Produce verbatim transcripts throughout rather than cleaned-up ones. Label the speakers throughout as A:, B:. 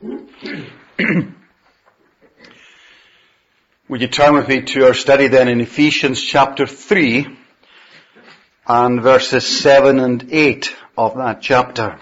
A: Would you turn with me to our study then in Ephesians chapter three and verses seven and eight of that chapter.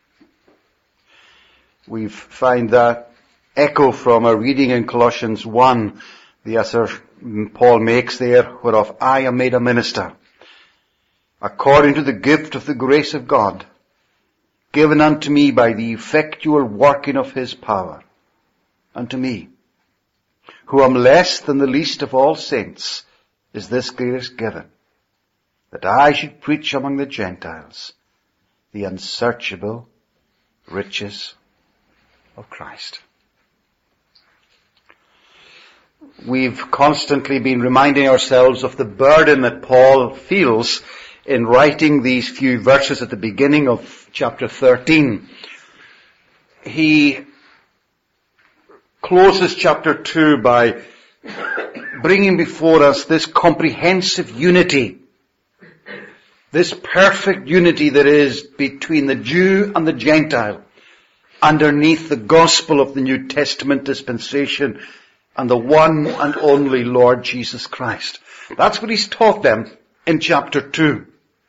A: We find that echo from our reading in Colossians one, the answer Paul makes there, whereof I am made a minister, according to the gift of the grace of God, given unto me by the effectual working of his power, unto me, who am less than the least of all saints, is this grace given, that I should preach among the Gentiles the unsearchable riches of Christ. We've constantly been reminding ourselves of the burden that Paul feels in writing these few verses at the beginning of chapter thirteen. He closes chapter two by bringing before us this comprehensive unity, this perfect unity that is between the Jew and the Gentile, underneath the gospel of the New Testament dispensation and the one and only Lord Jesus Christ. That's what he's taught them in chapter two.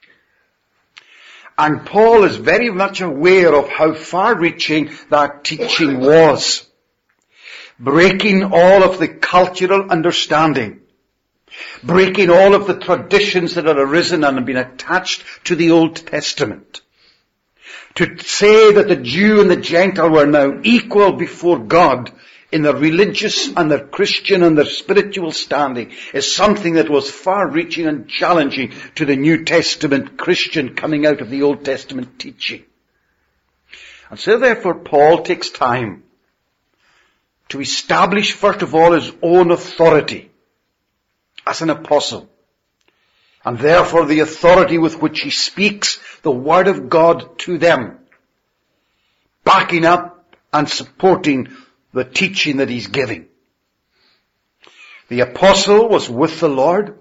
A: And Paul is very much aware of how far-reaching that teaching was, breaking all of the cultural understanding, breaking all of the traditions that had arisen and had been attached to the Old Testament. To say that the Jew and the Gentile were now equal before God in their religious and their Christian and their spiritual standing is something that was far-reaching and challenging to the New Testament Christian coming out of the Old Testament teaching. And so therefore Paul takes time to establish first of all his own authority as an apostle, and therefore the authority with which he speaks the Word of God to them, backing up and supporting the teaching that he's giving. The apostle was with the Lord.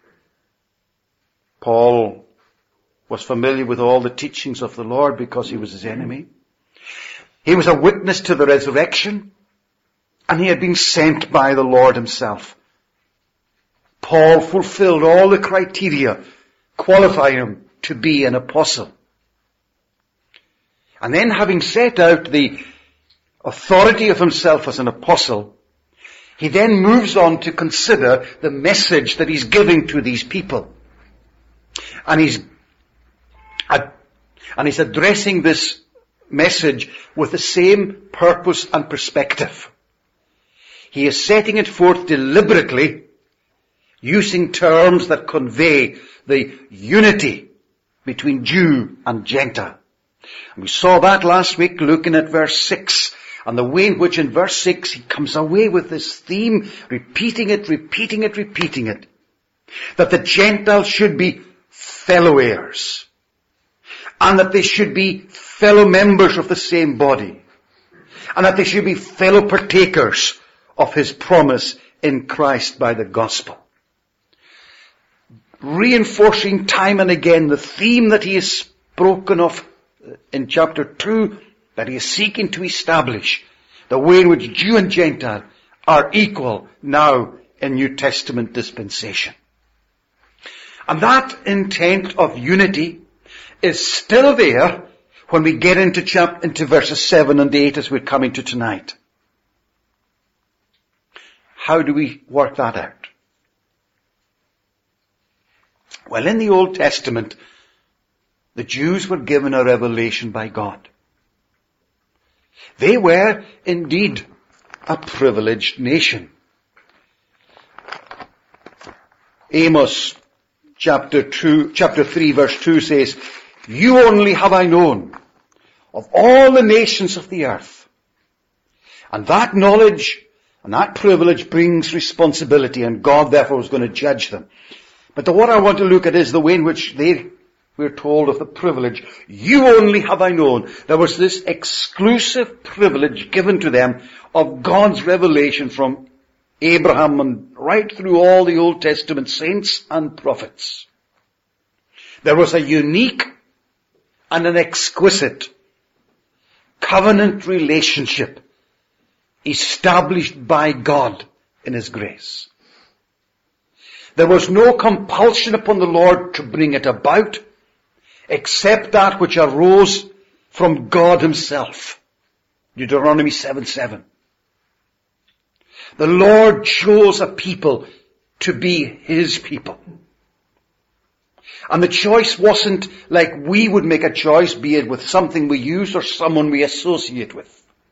A: Paul was familiar with all the teachings of the Lord because he was his enemy. He was a witness to the resurrection, and he had been sent by the Lord himself. Paul fulfilled all the criteria qualifying him to be an apostle. And then, having set out the authority of himself as an apostle, he then moves on to consider the message that he's giving to these people. And he's, and he's addressing this message with the same purpose and perspective. He is setting it forth deliberately, using terms that convey the unity between Jew and Gentile. And we saw that last week looking at verse six, and the way in which in verse six he comes away with this theme, repeating it, repeating it, repeating it, that the Gentiles should be fellow heirs, and that they should be fellow members of the same body, and that they should be fellow partakers of his promise in Christ by the gospel. Reinforcing time and again the theme that he has spoken of in chapter two, that he is seeking to establish, the way in which Jew and Gentile are equal now in New Testament dispensation. And that intent of unity is still there when we get into chap- into verses seven and eight as we're coming to tonight. How do we work that out? Well, in the Old Testament, the Jews were given a revelation by God. They were indeed a privileged nation. Amos chapter two, chapter three verse two says, "You only have I known of all the nations of the earth." And that knowledge and that privilege brings responsibility, and God therefore is going to judge them. But the, what I want to look at is the way in which they we're told of the privilege. You only have I known. There was this exclusive privilege given to them of God's revelation from Abraham and right through all the Old Testament saints and prophets. There was a unique and an exquisite covenant relationship established by God in His grace. There was no compulsion upon the Lord to bring it about, except that which arose from God Himself. Deuteronomy seven seven. The Lord chose a people to be His people. And the choice wasn't like we would make a choice, be it with something we use or someone we associate with.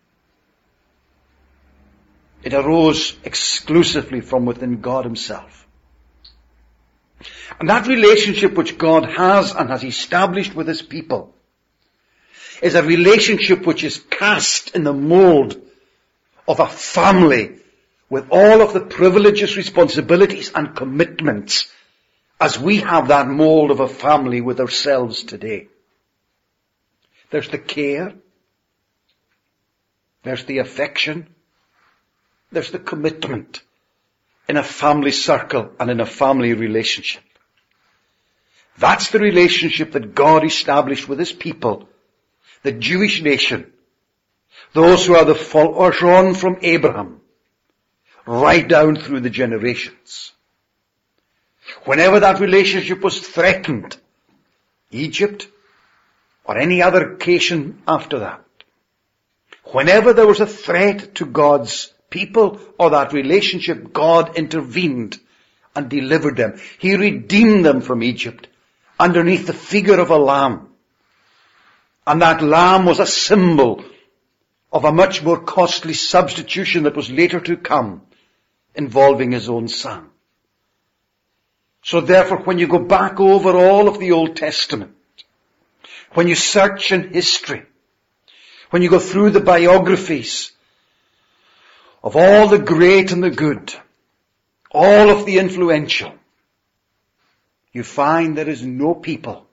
A: It arose exclusively from within God Himself. And that relationship which God has and has established with His people is a relationship which is cast in the mold of a family with all of the privileges, responsibilities and commitments as we have that mold of a family with ourselves today. There's the care. There's the affection. There's the commitment in a family circle and in a family relationship. That's the relationship that God established with His people, the Jewish nation, those who are the followers on from Abraham, right down through the generations. Whenever that relationship was threatened, Egypt or any other occasion after that, whenever there was a threat to God's people or that relationship, God intervened and delivered them. He redeemed them from Egypt underneath the figure of a lamb. And that lamb was a symbol of a much more costly substitution that was later to come, involving His own Son. So therefore, when you go back over all of the Old Testament, when you search in history, when you go through the biographies of all the great and the good, all of the influential, you find there is no people,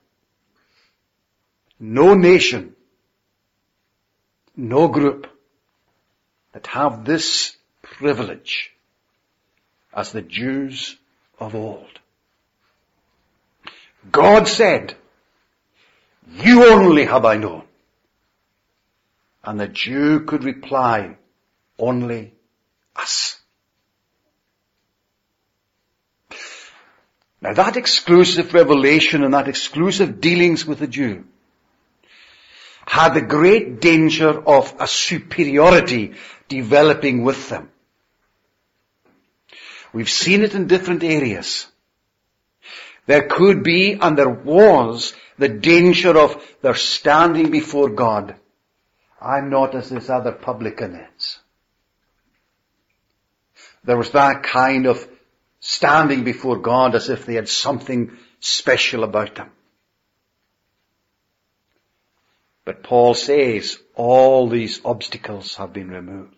A: no nation, no group that have this privilege as the Jews of old. God said, "You only have I known." And the Jew could reply, "Only us." Now that exclusive revelation and that exclusive dealings with the Jew had the great danger of a superiority developing with them. We've seen it in different areas. There could be, and there was, the danger of their standing before God. I'm not as this other publican is. There was that kind of standing before God as if they had something special about them. But Paul says all these obstacles have been removed.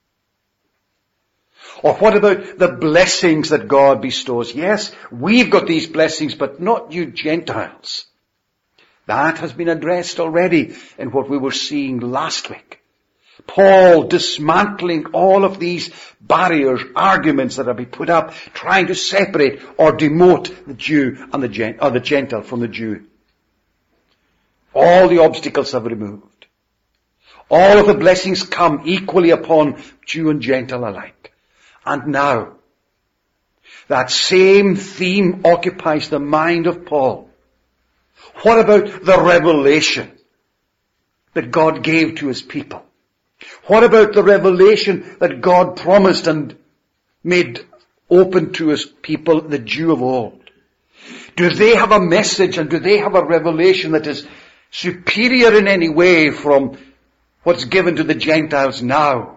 A: Or what about the blessings that God bestows? Yes, we've got these blessings, but not you Gentiles. That has been addressed already in what we were seeing last week. Paul dismantling all of these barriers, arguments that have been put up, trying to separate or demote the Jew and the, Gent- or the Gentile from the Jew. All the obstacles have removed. All of the blessings come equally upon Jew and Gentile alike. And now, that same theme occupies the mind of Paul. What about the revelation that God gave to His people? What about the revelation that God promised and made open to His people, the Jew of old? Do they have a message and do they have a revelation that is superior in any way from what's given to the Gentiles now?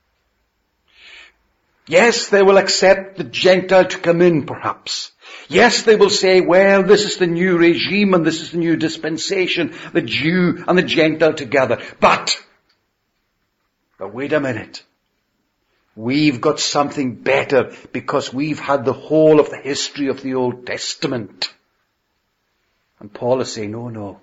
A: Yes, they will accept the Gentile to come in, perhaps. Yes, they will say, well, this is the new regime and this is the new dispensation, the Jew and the Gentile together. But, but wait a minute. We've got something better because we've had the whole of the history of the Old Testament. And Paul is saying, no, no.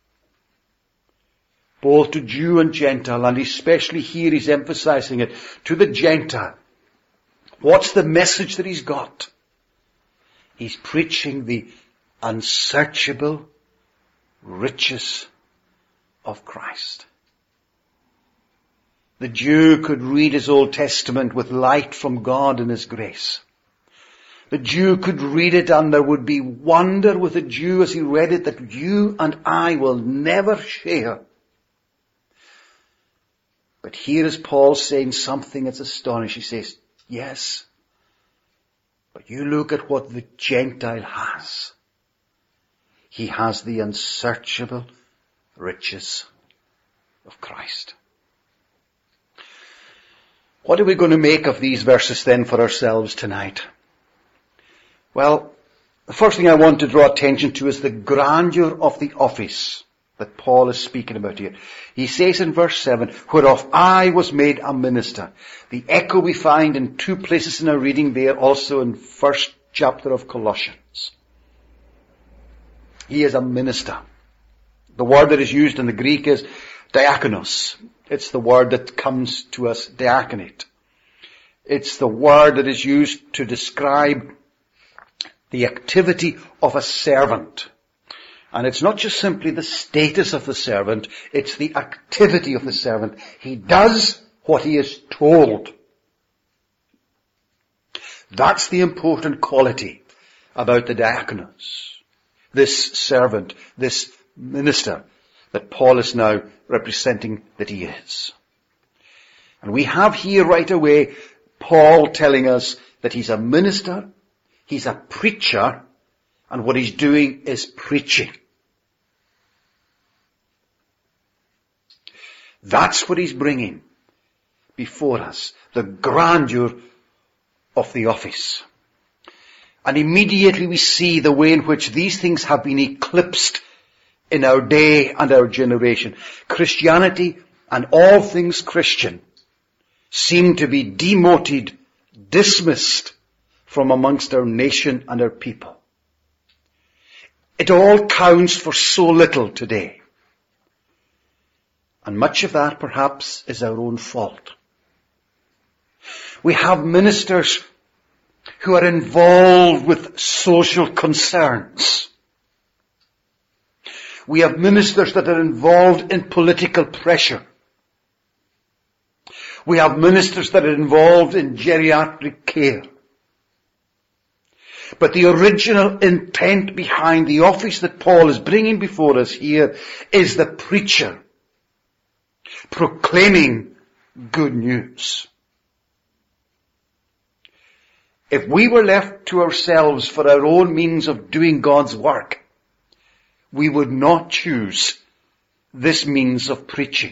A: Both to Jew and Gentile, and especially here he's emphasizing it, to the Gentile. What's the message that he's got? He's preaching the unsearchable riches of Christ. The Jew could read his Old Testament with light from God and His grace. The Jew could read it and there would be wonder with the Jew as he read it that you and I will never share. But here is Paul saying something that's astonishing. He says, yes, but you look at what the Gentile has. He has the unsearchable riches of Christ. What are we going to make of these verses then for ourselves tonight? Well, the first thing I want to draw attention to is the grandeur of the office that Paul is speaking about here. He says in verse seven, whereof I was made a minister. The echo we find in two places in our reading there, also in first chapter of Colossians. He is a minister. The word that is used in the Greek is diakonos. It's the word that comes to us, diaconate. It's the word that is used to describe the activity of a servant. And it's not just simply the status of the servant, it's the activity of the servant. He does what he is told. That's the important quality about the diakonos. This servant, this minister that Paul is now representing that he is. And we have here right away Paul telling us that he's a minister, he's a preacher, and what he's doing is preaching. That's what he's bringing before us, the grandeur of the office. And immediately we see the way in which these things have been eclipsed in our day and our generation. Christianity and all things Christian seem to be demoted, dismissed from amongst our nation and our people. It all counts for so little today. And much of that perhaps is our own fault. We have ministers who are involved with social concerns. We have ministers that are involved in political pressure. We have ministers that are involved in geriatric care. But the original intent behind the office that Paul is bringing before us here is the preacher proclaiming good news. If we were left to ourselves for our own means of doing God's work, we would not choose this means of preaching.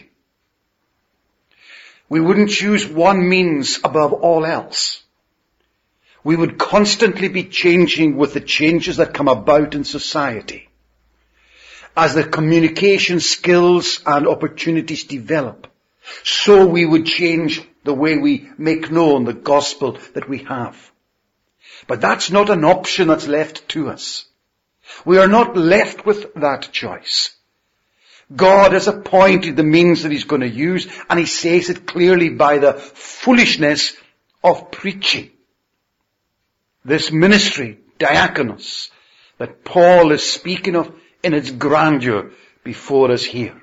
A: We wouldn't choose one means above all else. We would constantly be changing with the changes that come about in society. As the communication skills and opportunities develop, so we would change the way we make known the gospel that we have. But that's not an option that's left to us. We are not left with that choice. God has appointed the means that He's going to use, and He says it clearly by the foolishness of preaching. This ministry, diakonos, that Paul is speaking of in its grandeur before us here.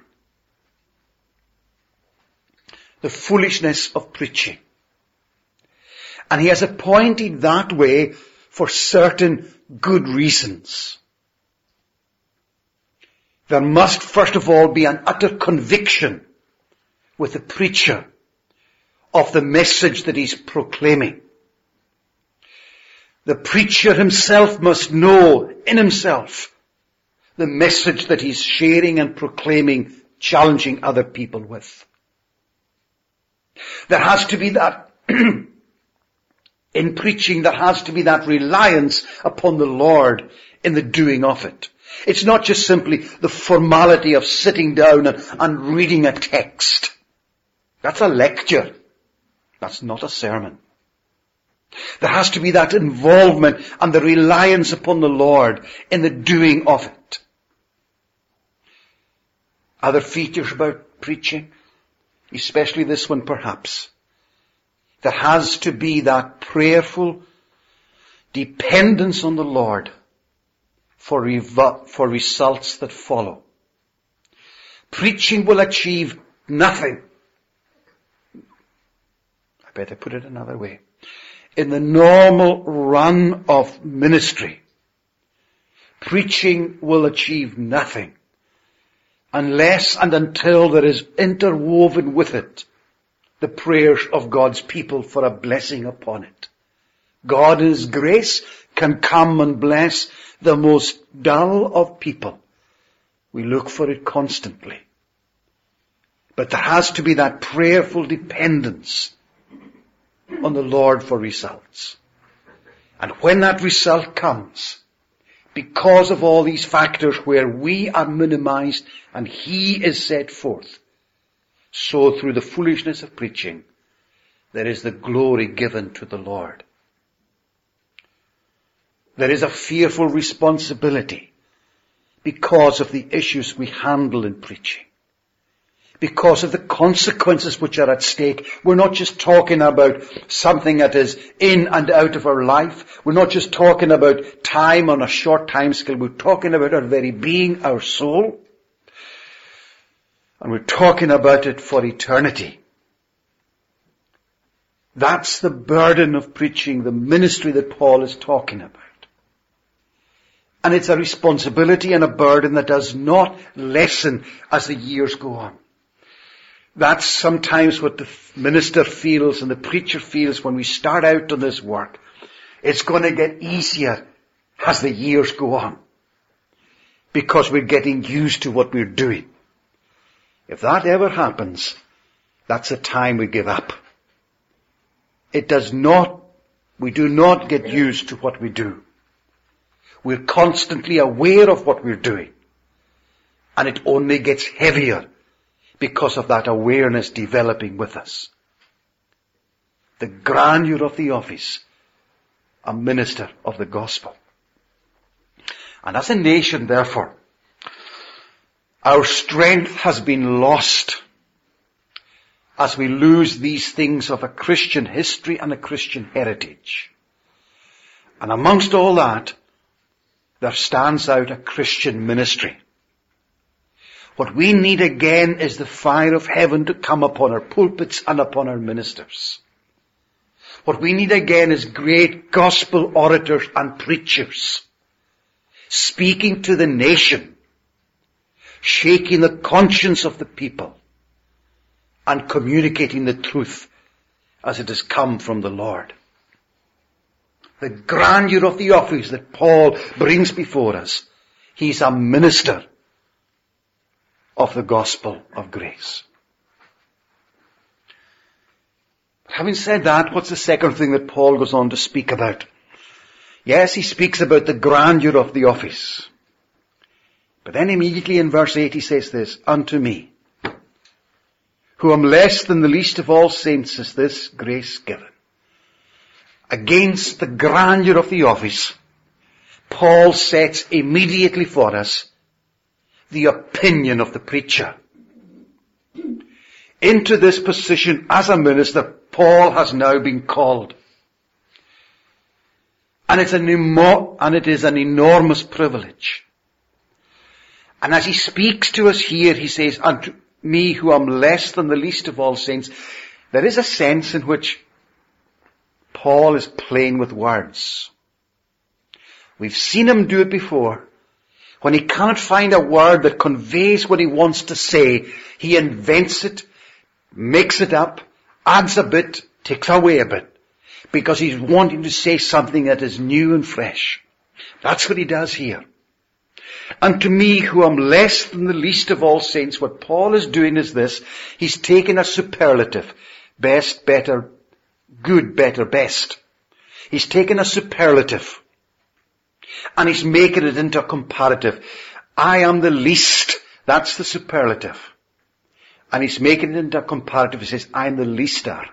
A: The foolishness of preaching. And He has appointed that way for certain good reasons. There must first of all be an utter conviction with the preacher of the message that he's proclaiming. The preacher himself must know in himself the message that he's sharing and proclaiming, challenging other people with. There has to be that, in preaching, there has to be that reliance upon the Lord in the doing of it. It's not just simply the formality of sitting down and, and reading a text. That's a lecture. That's not a sermon. There has to be that involvement and the reliance upon the Lord in the doing of it. Other features about preaching, especially this one perhaps. There has to be that prayerful dependence on the Lord for, rev- for results that follow. Preaching will achieve nothing, better put it another way. In the normal run of ministry, preaching will achieve nothing unless and until there is interwoven with it the prayers of God's people for a blessing upon it. God in His grace can come and bless the most dull of people. We look for it constantly. But there has to be that prayerful dependence on the Lord for results. And when that result comes, because of all these factors where we are minimized and He is set forth, so through the foolishness of preaching, there is the glory given to the Lord. There is a fearful responsibility because of the issues we handle in preaching. Because of the consequences which are at stake. We're not just talking about something that is in and out of our life. We're not just talking about time on a short time scale. We're talking about our very being, our soul. And we're talking about it for eternity. That's the burden of preaching, the ministry that Paul is talking about. And it's a responsibility and a burden that does not lessen as the years go on. That's sometimes what the minister feels and the preacher feels when we start out on this work. It's going to get easier as the years go on, because we're getting used to what we're doing. If that ever happens, that's the time we give up. It does not, we do not get used to what we do. We're constantly aware of what we're doing, and it only gets heavier because of that awareness developing with us. The grandeur of the office, a minister of the gospel. And as a nation, therefore, our strength has been lost as we lose these things of a Christian history and a Christian heritage. And amongst all that, there stands out a Christian ministry. What we need again is the fire of heaven to come upon our pulpits and upon our ministers. What we need again is great gospel orators and preachers, speaking to the nation, shaking the conscience of the people, and communicating the truth as it has come from the Lord. The grandeur of the office that Paul brings before us. He's a minister of the gospel of grace. Having said that, what's the second thing that Paul goes on to speak about? Yes, he speaks about the grandeur of the office. But then immediately in verse eight he says this, unto me, who am less than the least of all saints, is this grace given. Against the grandeur of the office, Paul sets immediately for us the opinion of the preacher. Into this position as a minister, Paul has now been called. And it's an emo- and it is an enormous privilege. And as he speaks to us here, he says, unto me who am less than the least of all saints, there is a sense in which Paul is playing with words. We've seen him do it before. When he cannot find a word that conveys what he wants to say, he invents it, makes it up, adds a bit, takes away a bit, because he's wanting to say something that is new and fresh. That's what he does here. And to me, who am less than the least of all saints, what Paul is doing is this. He's taken a superlative. Best, better, good, better, best. He's taken a superlative. And he's making it into a comparative. I am the least. That's the superlative. And he's making it into a comparative. He says, I am the leaster.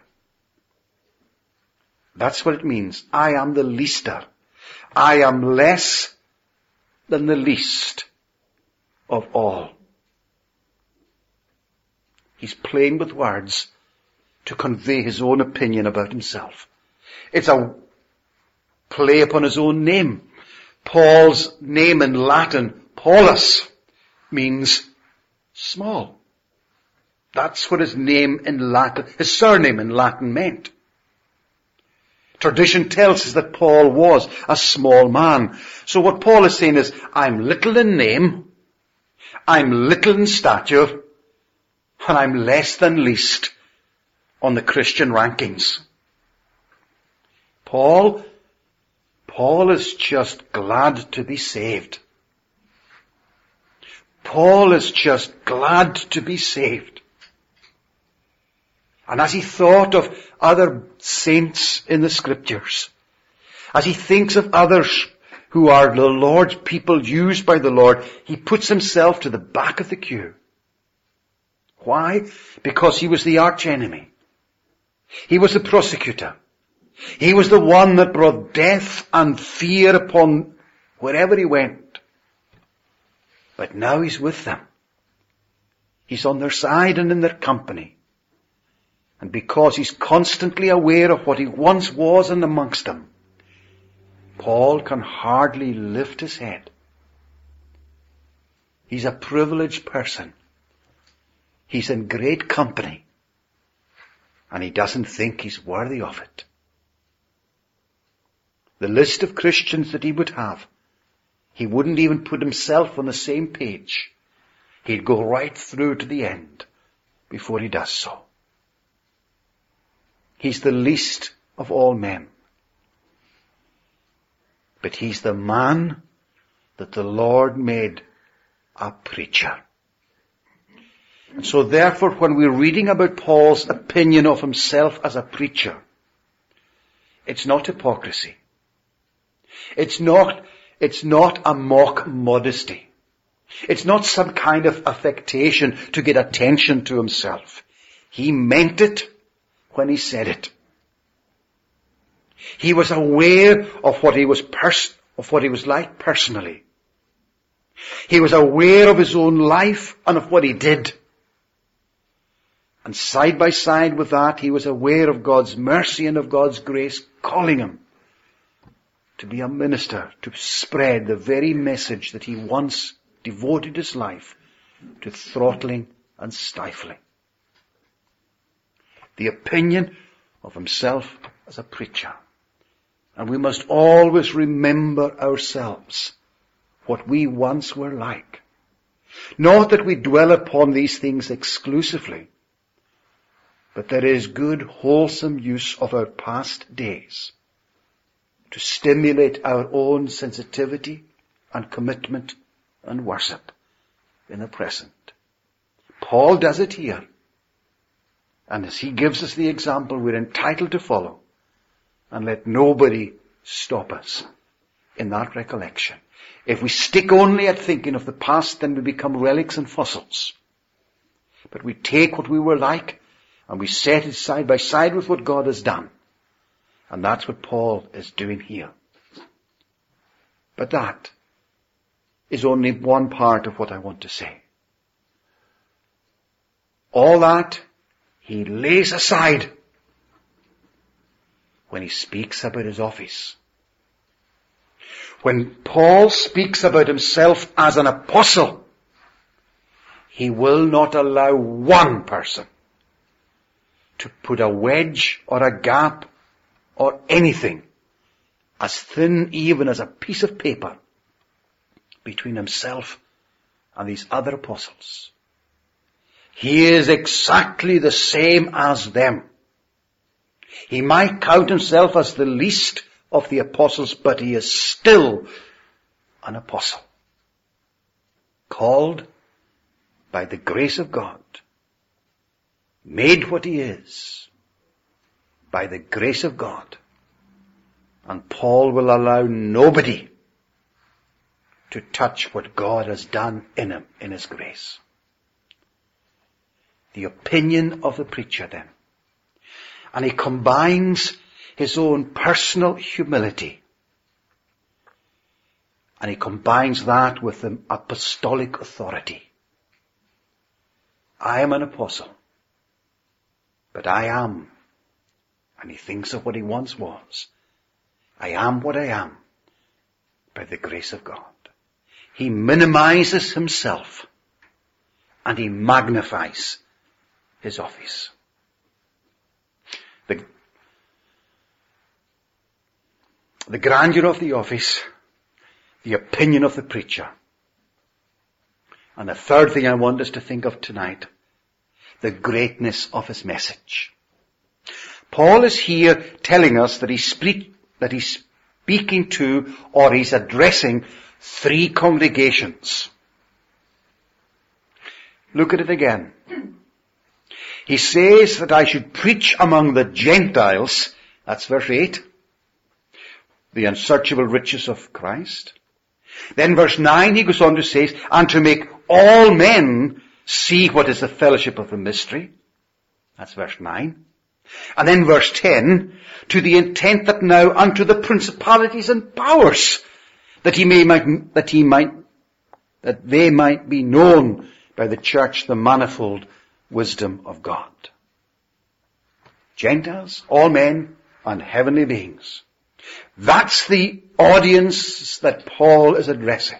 A: That's what it means. I am the leaster. I am less than the least of all. He's playing with words to convey his own opinion about himself. It's a play upon his own name. Paul's name in Latin, Paulus, means small. That's what his name in Latin, his surname in Latin meant. Tradition tells us that Paul was a small man. So what Paul is saying is, I'm little in name, I'm little in stature, and I'm less than least on the Christian rankings. Paul, Paul is just glad to be saved. Paul is just glad to be saved. And as he thought of other saints in the scriptures, as he thinks of others who are the Lord's people used by the Lord, he puts himself to the back of the queue. Why? Because he was the arch enemy. He was the prosecutor. He was the one that brought death and fear upon wherever he went. But now he's with them. He's on their side and in their company. And because he's constantly aware of what he once was and amongst them, Paul can hardly lift his head. He's a privileged person. He's in great company. And he doesn't think he's worthy of it. The list of Christians that he would have, he wouldn't even put himself on the same page. He'd go right through to the end before he does so. He's the least of all men. But he's the man that the Lord made a preacher. And so therefore, when we're reading about Paul's opinion of himself as a preacher, it's not hypocrisy. It's not, it's not a mock modesty. It's not some kind of affectation to get attention to himself. He meant it when he said it. He was aware of what he was pers- of what he was like personally. He was aware of his own life and of what he did. And side by side with that, he was aware of God's mercy and of God's grace calling him to be a minister, to spread the very message that he once devoted his life to throttling and stifling. The opinion of himself as a preacher. And we must always remember ourselves, what we once were like. Not that we dwell upon these things exclusively, but there is good, wholesome use of our past days to stimulate our own sensitivity and commitment and worship in the present. Paul does it here. And as he gives us the example, we're entitled to follow. And let nobody stop us in that recollection. If we stick only at thinking of the past, then we become relics and fossils. But we take what we were like and we set it side by side with what God has done. And that's what Paul is doing here. But that is only one part of what I want to say. All that he lays aside when he speaks about his office. When Paul speaks about himself as an apostle, he will not allow one person to put a wedge or a gap or anything as thin even as a piece of paper between himself and these other apostles. He is exactly the same as them. He might count himself as the least of the apostles, but he is still an apostle. Called by the grace of God. Made what he is by the grace of God. And Paul will allow nobody to touch what God has done in him, in his grace. The opinion of the preacher then. And he combines his own personal humility. And he combines that with the apostolic authority. I am an apostle. But I am. And he thinks of what he once was. I am what I am by the grace of God. He minimizes himself and he magnifies his office. The, the grandeur of the office, the opinion of the preacher. And the third thing I want us to think of tonight, the greatness of his message. Paul is here telling us that he's, speak, that he's speaking to, or he's addressing, three congregations. Look at it again. He says that I should preach among the Gentiles, that's verse eight, the unsearchable riches of Christ. Then verse nine he goes on to say, and to make all men see what is the fellowship of the mystery. That's verse nine. And then verse ten, to the intent that now unto the principalities and powers, that he may, might, that he might, that they might be known by the church the manifold wisdom of God. Gentiles, all men, and heavenly beings. That's the audience that Paul is addressing.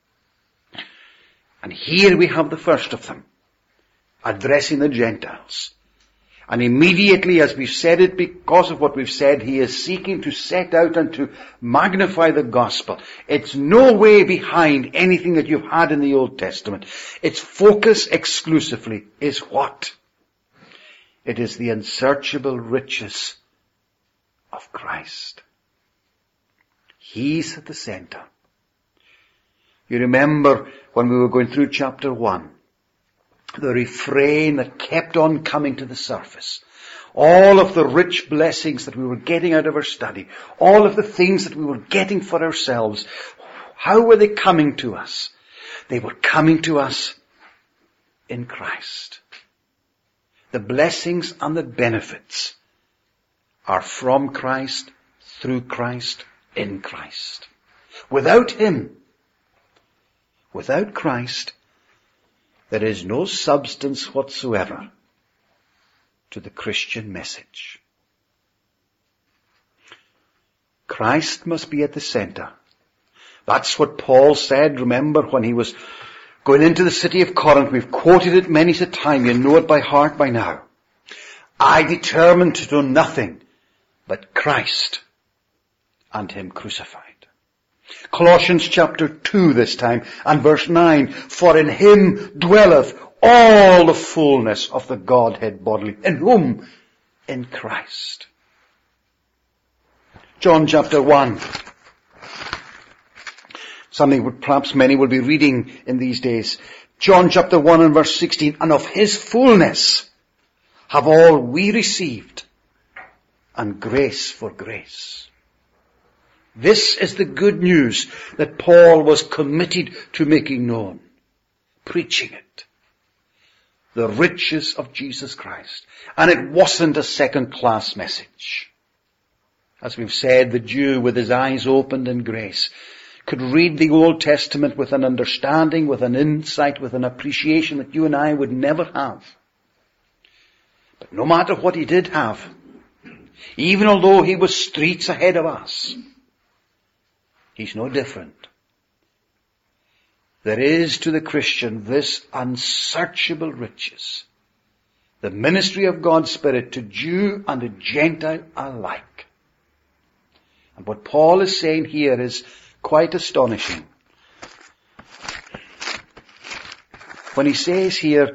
A: And here we have the first of them, addressing the Gentiles. And immediately, as we've said it, because of what we've said, he is seeking to set out and to magnify the gospel. It's no way behind anything that you've had in the Old Testament. Its focus exclusively is what? It is the unsearchable riches of Christ. He's at the center. You remember when we were going through chapter one, the refrain that kept on coming to the surface. All of the rich blessings that we were getting out of our study. All of the things that we were getting for ourselves. How were they coming to us? They were coming to us in Christ. The blessings and the benefits are from Christ, through Christ, in Christ. Without Him, without Christ, there is no substance whatsoever to the Christian message. Christ must be at the center. That's what Paul said, remember, when he was going into the city of Corinth. We've quoted it many a time. You know it by heart by now. I determined to do nothing but Christ and Him crucified. Colossians chapter two this time, and verse nine, for in Him dwelleth all the fullness of the Godhead bodily. In whom? In Christ. John chapter one. Something that perhaps many will be reading in these days. John chapter one and verse sixteen, and of His fullness have all we received, and grace for grace. This is the good news that Paul was committed to making known. Preaching it. The riches of Jesus Christ. And it wasn't a second-class message. As we've said, the Jew with his eyes opened in grace could read the Old Testament with an understanding, with an insight, with an appreciation that you and I would never have. But no matter what he did have, even although he was streets ahead of us, he's no different. There is to the Christian this unsearchable riches. The ministry of God's Spirit to Jew and to Gentile alike. And what Paul is saying here is quite astonishing. When he says here,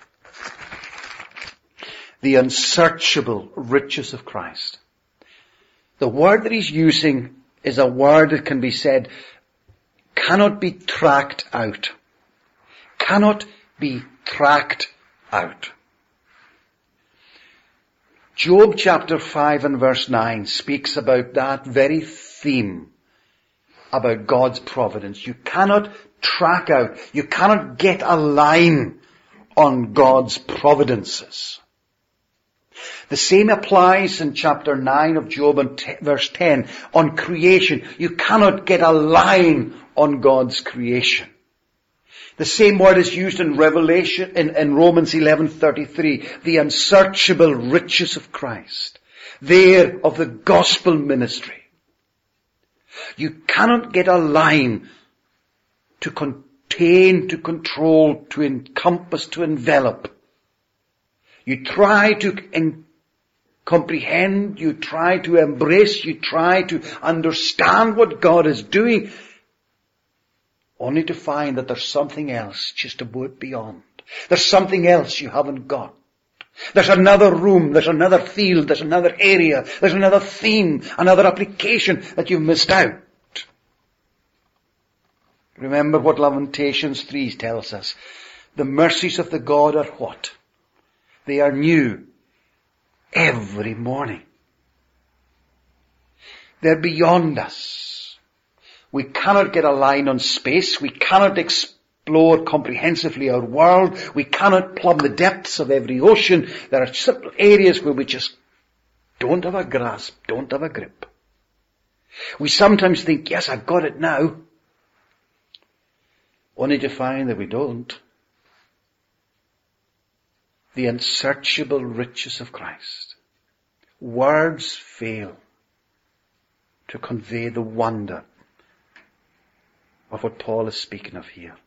A: the unsearchable riches of Christ. The word that he's using is a word that can be said, cannot be tracked out. Cannot be tracked out. Job chapter five and verse nine speaks about that very theme, about God's providence. You cannot track out, you cannot get a line on God's providences. The same applies in chapter nine of Job and t- verse ten on creation. You cannot get a line on God's creation. The same word is used in Revelation, in, in Romans eleven thirty-three, the unsearchable riches of Christ. There of the gospel ministry. You cannot get a line to contain, to control, to encompass, to envelop. You try to in, comprehend, you try to embrace, you try to understand what God is doing, only to find that there's something else just a bit beyond. There's something else you haven't got. There's another room, there's another field, there's another area, there's another theme, another application that you've missed out. Remember what Lamentations three tells us. The mercies of the God are what? They are new every morning. They're beyond us. We cannot get a line on space. We cannot explore comprehensively our world. We cannot plumb the depths of every ocean. There are simple areas where we just don't have a grasp, don't have a grip. We sometimes think, yes, I've got it now, only to find that we don't. The unsearchable riches of Christ. Words fail to convey the wonder of what Paul is speaking of here.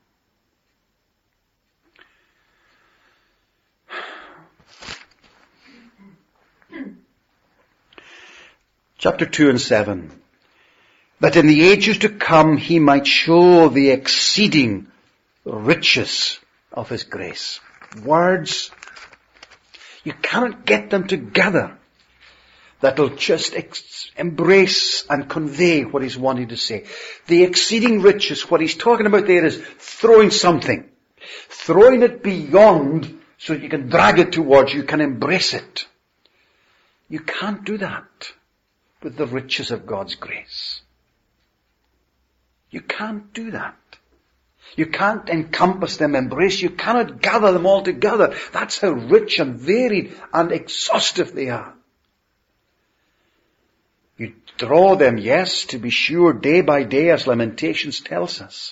A: Chapter two and seven. That in the ages to come he might show the exceeding riches of his grace. Words, you cannot get them together that'll just ex- embrace and convey what he's wanting to say. The exceeding riches, what he's talking about there is throwing something. Throwing it beyond so you can drag it towards you, you can embrace it. You can't do that with the riches of God's grace. You can't do that. You can't encompass them, embrace. You cannot gather them all together. That's how rich and varied and exhaustive they are. You draw them, yes, to be sure, day by day, as Lamentations tells us.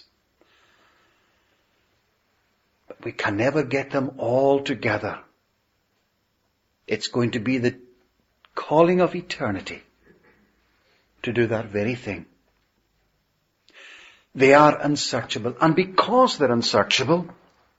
A: But we can never get them all together. It's going to be the calling of eternity to do that very thing. They are unsearchable. And because they're unsearchable,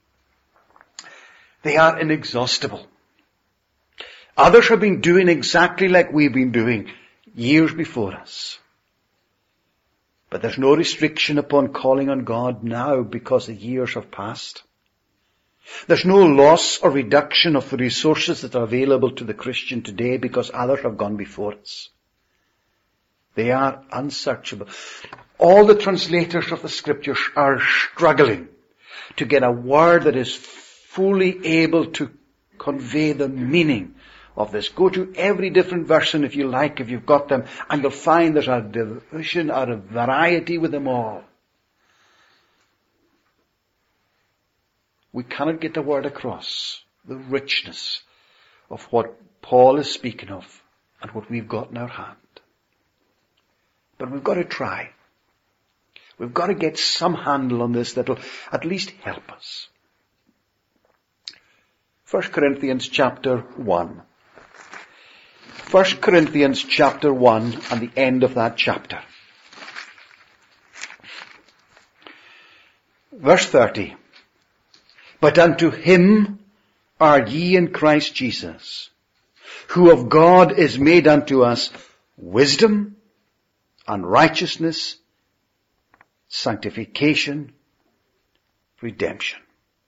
A: they are inexhaustible. Others have been doing exactly like we've been doing years before us. But there's no restriction upon calling on God now because the years have passed. There's no loss or reduction of the resources that are available to the Christian today because others have gone before us. They are unsearchable. All the translators of the scriptures are struggling to get a word that is fully able to convey the meaning of this. Go to every different version if you like, if you've got them, and you'll find there's a division or a variety with them all. We cannot get the word across, the richness of what Paul is speaking of and what we've got in our hand. But we've got to try. We've got to get some handle on this that'll at least help us. First Corinthians chapter one. First Corinthians chapter one and the end of that chapter. Verse thirty. But unto him are ye in Christ Jesus, who of God is made unto us wisdom and righteousness, sanctification, redemption.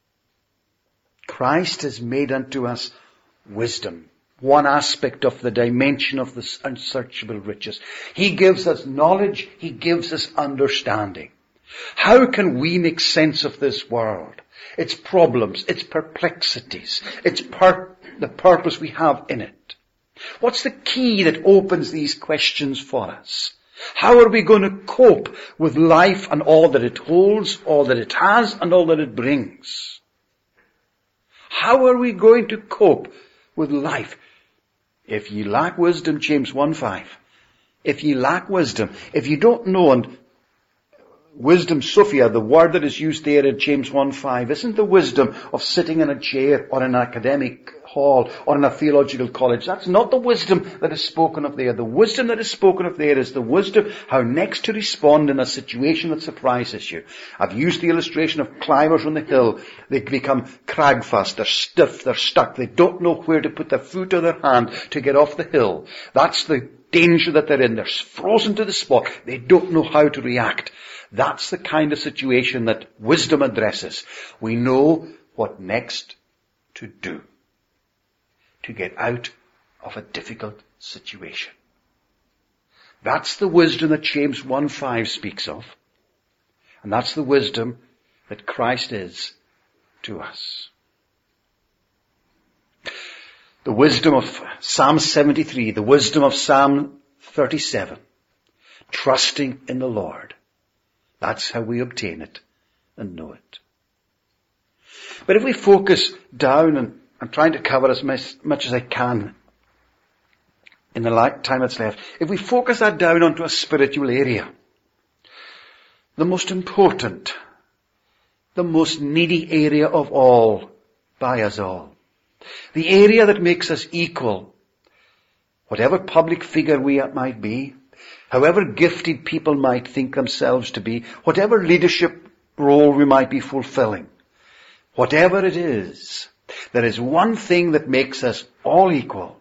A: Christ has made unto us wisdom, one aspect of the dimension of the unsearchable riches. He gives us knowledge, he gives us understanding. How can we make sense of this world? Its problems, its perplexities, its pur- the purpose we have in it. What's the key that opens these questions for us? How are we going to cope with life and all that it holds, all that it has, and all that it brings? How are we going to cope with life? If ye lack wisdom, James one five. If ye lack wisdom, if you don't know, and wisdom, Sophia, the word that is used there in James one five, isn't the wisdom of sitting in a chair or in an academic hall or in a theological college. That's not the wisdom that is spoken of there. The wisdom that is spoken of there is the wisdom how next to respond in a situation that surprises you. I've used the illustration of climbers on the hill. They become cragfast. They're stiff. They're stuck. They don't know where to put their foot or their hand to get off the hill. That's the danger that they're in. They're frozen to the spot. They don't know how to react. That's the kind of situation that wisdom addresses. We know what next to do to get out of a difficult situation. That's the wisdom that James one five speaks of. And that's the wisdom that Christ is to us. The wisdom of Psalm seventy-three, the wisdom of Psalm thirty-seven, trusting in the Lord. That's how we obtain it and know it. But if we focus down, and I'm trying to cover as much as I can in the time that's left, if we focus that down onto a spiritual area, the most important, the most needy area of all by us all, the area that makes us equal, whatever public figure we might be, however gifted people might think themselves to be, whatever leadership role we might be fulfilling, whatever it is, there is one thing that makes us all equal.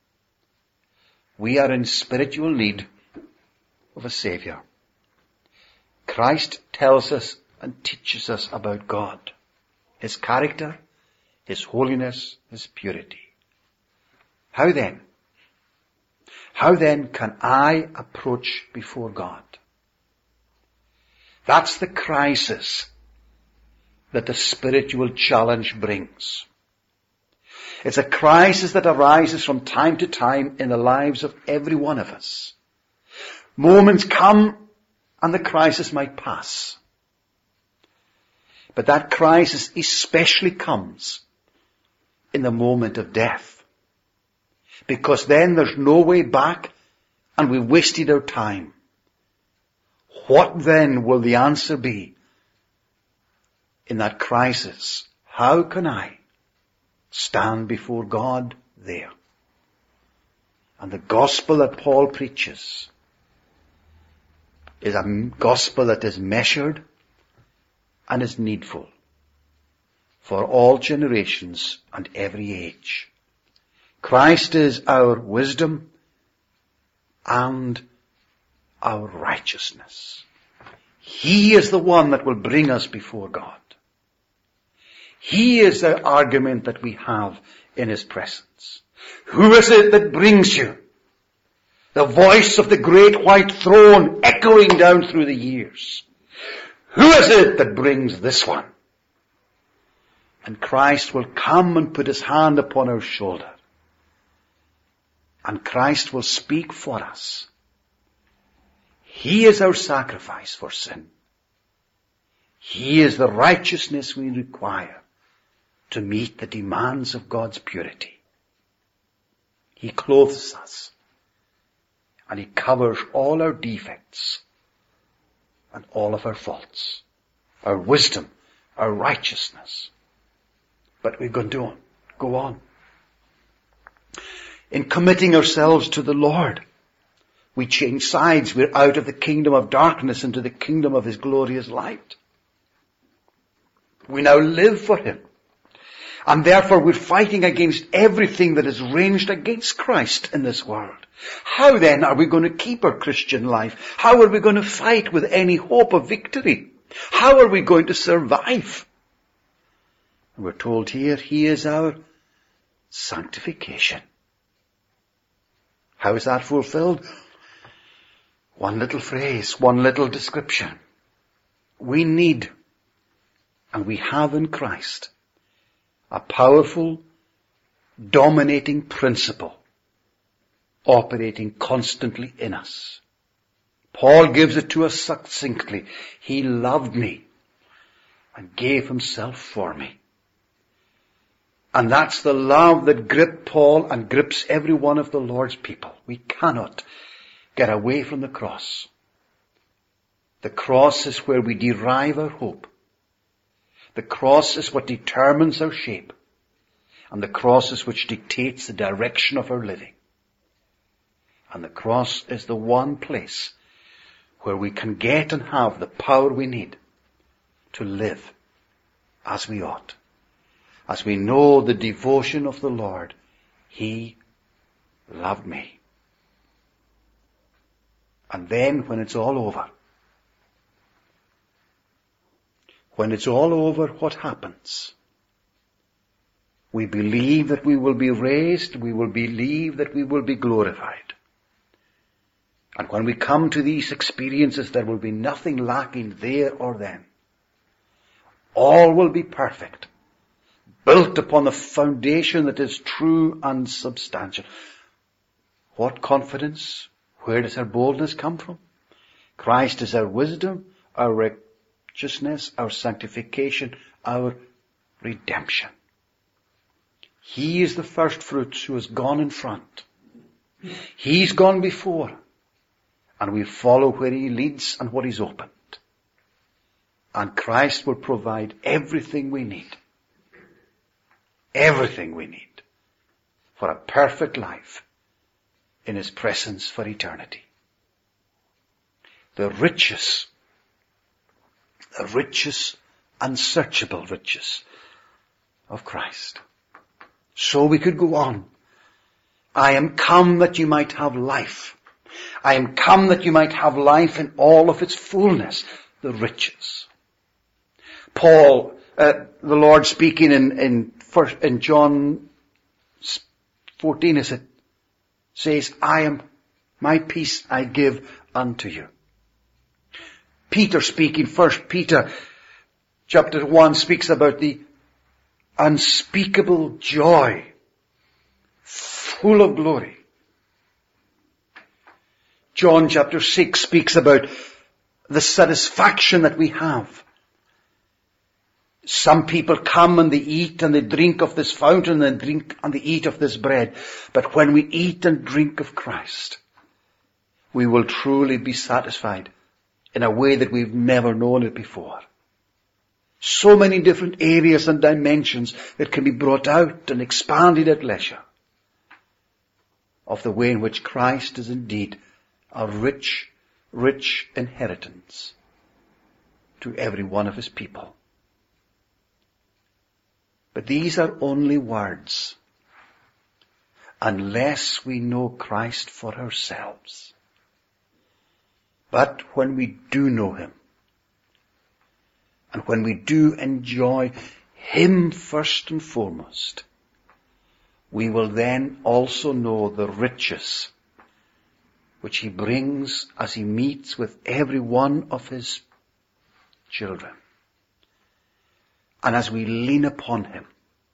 A: We are in spiritual need of a Savior. Christ tells us and teaches us about God, His character, His holiness, His purity. How then? How then can I approach before God? That's the crisis that the spiritual challenge brings. It's a crisis that arises from time to time in the lives of every one of us. Moments come and the crisis might pass. But that crisis especially comes in the moment of death. Because then there's no way back and we've wasted our time. What then will the answer be in that crisis? How can I stand before God there? And the gospel that Paul preaches is a gospel that is measured and is needful for all generations and every age. Christ is our wisdom and our righteousness. He is the one that will bring us before God. He is the argument that we have in His presence. Who is it that brings you? The voice of the great white throne echoing down through the years. Who is it that brings this one? And Christ will come and put His hand upon our shoulder. And Christ will speak for us. He is our sacrifice for sin. He is the righteousness we require to meet the demands of God's purity. He clothes us. And He covers all our defects and all of our faults, our wisdom, our righteousness. But we're going to go on. In committing ourselves to the Lord, we change sides. We're out of the kingdom of darkness into the kingdom of His glorious light. We now live for Him. And therefore we're fighting against everything that is ranged against Christ in this world. How then are we going to keep our Christian life? How are we going to fight with any hope of victory? How are we going to survive? And we're told here, He is our sanctification. How is that fulfilled? One little phrase, one little description. We need, and we have in Christ, a powerful, dominating principle operating constantly in us. Paul gives it to us succinctly. He loved me and gave Himself for me. And that's the love that gripped Paul and grips every one of the Lord's people. We cannot get away from the cross. The cross is where we derive our hope. The cross is what determines our shape. And the cross is which dictates the direction of our living. And the cross is the one place where we can get and have the power we need to live as we ought. As we know the devotion of the Lord, He loved me. And then when it's all over, when it's all over, what happens? We believe that we will be raised, we will believe that we will be glorified. And when we come to these experiences, there will be nothing lacking there or then. All will be perfect, built upon the foundation that is true and substantial. What confidence? Where does our boldness come from? Christ is our wisdom, our righteousness, our sanctification, our redemption. He is the first fruits who has gone in front. He's gone before. And we follow where He leads and what He's opened. And Christ will provide everything we need. Everything we need for a perfect life in His presence for eternity. The riches, the riches, unsearchable riches of Christ. So we could go on. I am come that you might have life. I am come that you might have life in all of its fullness, the riches. Paul, uh, the Lord speaking in, in, first, in John fourteen, is it, says, I am, my peace I give unto you. Peter speaking, First Peter chapter one speaks about the unspeakable joy, full of glory. John chapter six speaks about the satisfaction that we have. Some people come and they eat and they drink of this fountain and drink and they eat of this bread. But when we eat and drink of Christ, we will truly be satisfied in a way that we've never known it before. So many different areas and dimensions that can be brought out and expanded at leisure of the way in which Christ is indeed a rich, rich inheritance to every one of His people. But these are only words unless we know Christ for ourselves. But when we do know Him, and when we do enjoy Him first and foremost, we will then also know the riches which He brings as He meets with every one of His children. And as we lean upon Him,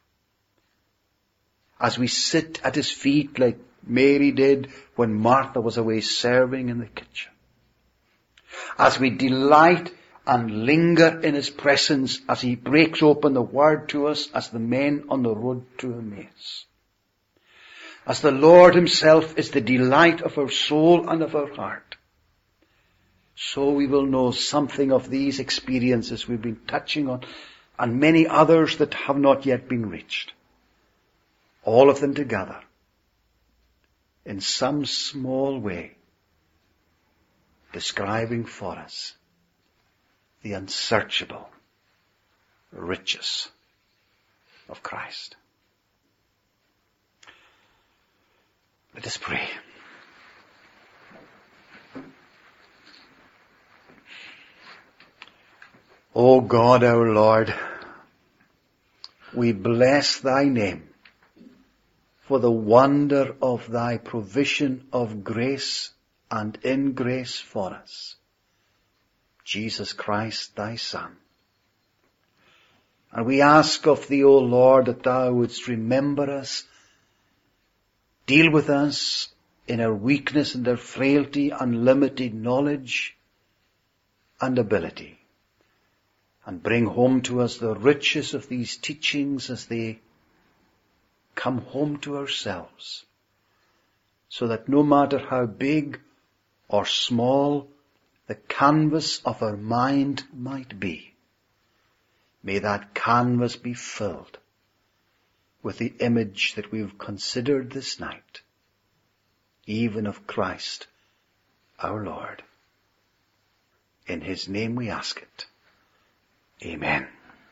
A: as we sit at His feet like Mary did when Martha was away serving in the kitchen, as we delight and linger in His presence as He breaks open the Word to us as the men on the road to Emmaus, as the Lord Himself is the delight of our soul and of our heart, so we will know something of these experiences we've been touching on, and many others that have not yet been reached. All of them together, in some small way, describing for us the unsearchable riches of Christ. Let us pray. O God our Lord, we bless Thy name for the wonder of Thy provision of grace and in grace for us, Jesus Christ, Thy Son. And we ask of Thee, O Lord, that Thou wouldst remember us, deal with us in our weakness and our frailty and limited knowledge and ability, and bring home to us the riches of these teachings as they come home to ourselves, so that no matter how big or small the canvas of our mind might be, may that canvas be filled with the image that we've considered this night, even of Christ our Lord. In his name we ask it. Amen.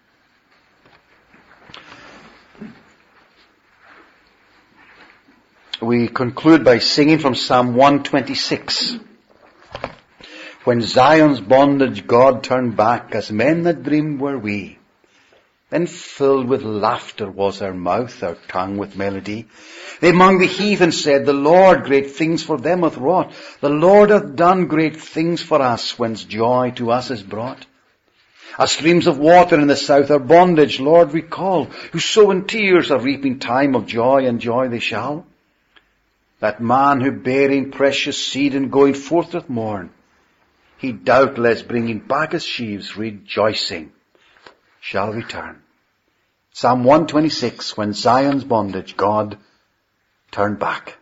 A: We conclude by singing from Psalm one twenty-six. When Zion's bondage God turned back, as men that dreamed were we. Then filled with laughter was our mouth, our tongue with melody. They among the heathen said, the Lord great things for them hath wrought. The Lord hath done great things for us, whence joy to us is brought. As streams of water in the south our bondage, Lord, recall. Who sow in tears a reaping time of joy, and joy they shall. That man who bearing precious seed and going forth doth mourn, he doubtless bringing back his sheaves, rejoicing, shall return. Psalm one twenty-six, when Zion's bondage God turned back.